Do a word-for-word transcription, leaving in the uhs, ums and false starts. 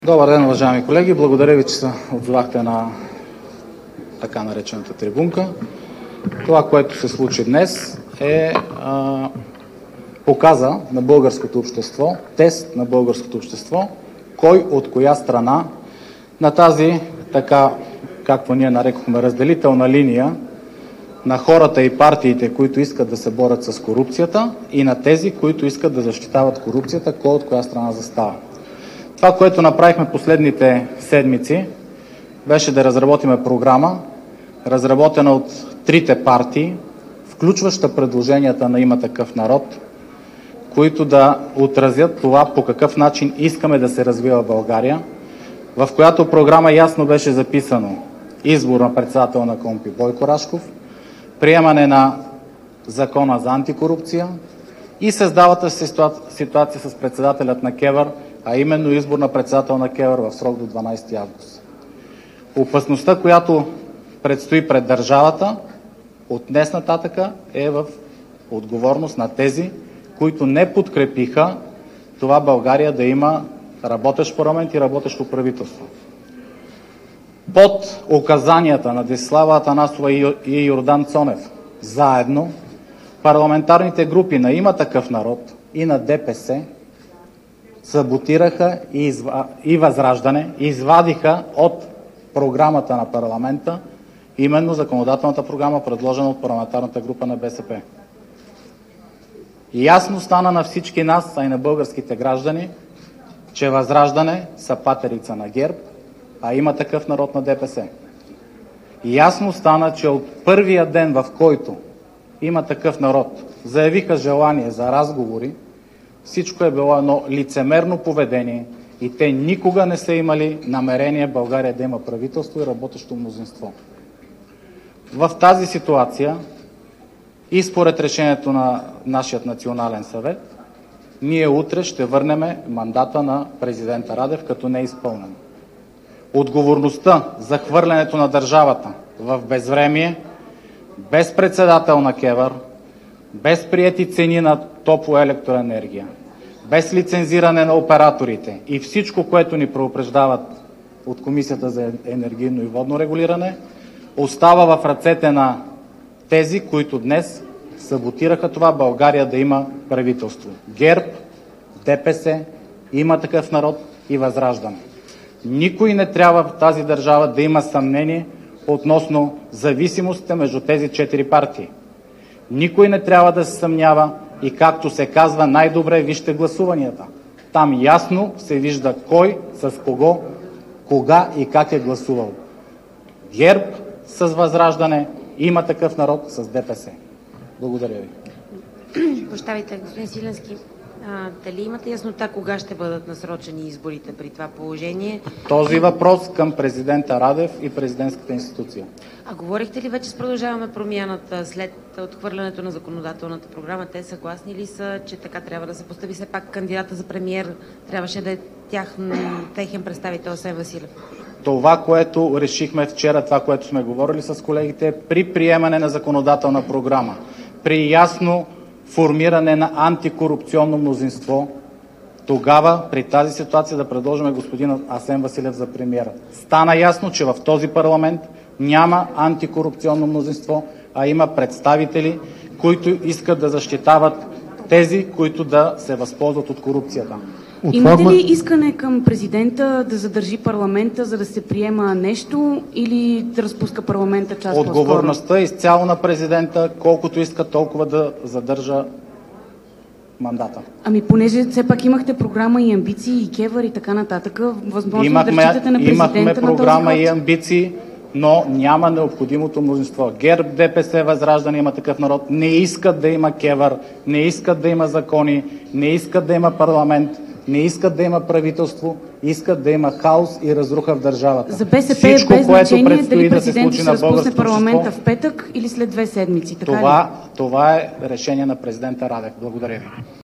Добър ден, уважаеми колеги! Благодаря ви, че се отзовахте на така наречената трибунка. Това, което се случи днес, е а, показа на българското общество, тест на българското общество, кой от коя страна на тази, така както ние нарекохме, разделителна линия на хората и партиите, които искат да се борят с корупцията, и на тези, които искат да защитават корупцията, кой от коя страна застава. Това, което направихме последните седмици, беше да разработиме програма, разработена от трите партии, включваща предложенията на „Има такъв народ“, които да отразят това по какъв начин искаме да се развива България, в която програма ясно беше записано избор на председател на КПКОНПИ Бойко Рашков, приемане на Закона за антикорупция и създалата се ситуация с председателят на КЕВР, а именно избор на председател на КЕВР в срок до дванадесети август. Опасността, която предстои пред държавата от днес нататъка, е в отговорност на тези, които не подкрепиха това България да има работещ парламент и работещо правителство. Под указанията на Десислава Атанасова и Йордан Цонев заедно парламентарните групи на „Има такъв народ“ и на ДПС саботираха и, изва... и ВЪЗРАЖДАНЕ извадиха от програмата на парламента именно законодателната програма, предложена от парламентарната група на БСП. Ясно стана на всички нас, а и на българските граждани, че ВЪЗРАЖДАНЕ са патерица на ГЕРБ, а „Има такъв народ“ на ДПС. Ясно стана, че от първия ден, в който „Има такъв народ“ заявиха желание за разговори, всичко е било едно лицемерно поведение и те никога не са имали намерение България да има правителство и работещо мнозинство. В тази ситуация и според решението на нашия Национален съвет, ние утре ще върнем мандата на президента Радев като неизпълнен. Отговорността за хвърлянето на държавата в безвремие, без председател на КЕВР, без приети цени на топлоелектроенергия, без лицензиране на операторите и всичко, което ни предупреждават от Комисията за енергийно и водно регулиране, остава в ръцете на тези, които днес саботираха това България да има правителство. ГЕРБ, ДПС, „Има такъв народ“ и ВЪЗРАЖДАНЕ. Никой не трябва в тази държава да има съмнение относно зависимостите между тези четири партии. Никой не трябва да се съмнява и, както се казва, най-добре вижте гласуванията. Там ясно се вижда кой с кого, кога и как е гласувал. ГЕРБ с ВЪЗРАЖДАНЕ, „Има такъв народ“ с ДПС. Благодаря ви. Прощавайте, господин Свиленски. А, дали имате яснота кога ще бъдат насрочени изборите при това положение? Този въпрос към президента Радев и президентската институция. А говорихте ли вече с Продължаваме Промяната след отхвърлянето на законодателната програма? Те съгласни ли са, че така трябва да се постави? Все пак кандидата за премиер трябваше да е тях, техен представител Асен Василев. Това, което решихме вчера, това, което сме говорили с колегите, при приемане на законодателна програма, при ясно формиране на антикорупционно мнозинство, тогава при тази ситуация да предложим господин Асен Василев за премиер. Стана ясно, че в този парламент няма антикорупционно мнозинство, а има представители, които искат да защитават тези, които да се възползват от корупцията. Имате ли искане към президента да задържи парламента, за да се приема нещо, или да разпуска парламента част по-скоро? Отговорността е изцяло на президента, колкото иска толкова да задържа мандата. Ами понеже все пак имахте програма и амбиции, и КЕВР и така нататък, възможно имахме, да разчитате на президента имахме на този програма ход? и амбиции, но няма необходимото мнозинство. ГЕРБ, ДПС, ВЪЗРАЖДАНЕ, „Има такъв народ“ не искат да има КЕВР, не искат да има закони, не искат да има парламент, не искат да има правителство, искат да има хаос и разруха в държавата. За БСП Всичко, е без което значение предстои дали да се президентът случи ще на разпусне българското парламента общество, в петък или след две седмици. Така това, това е решение на президента Радев. Благодаря ви.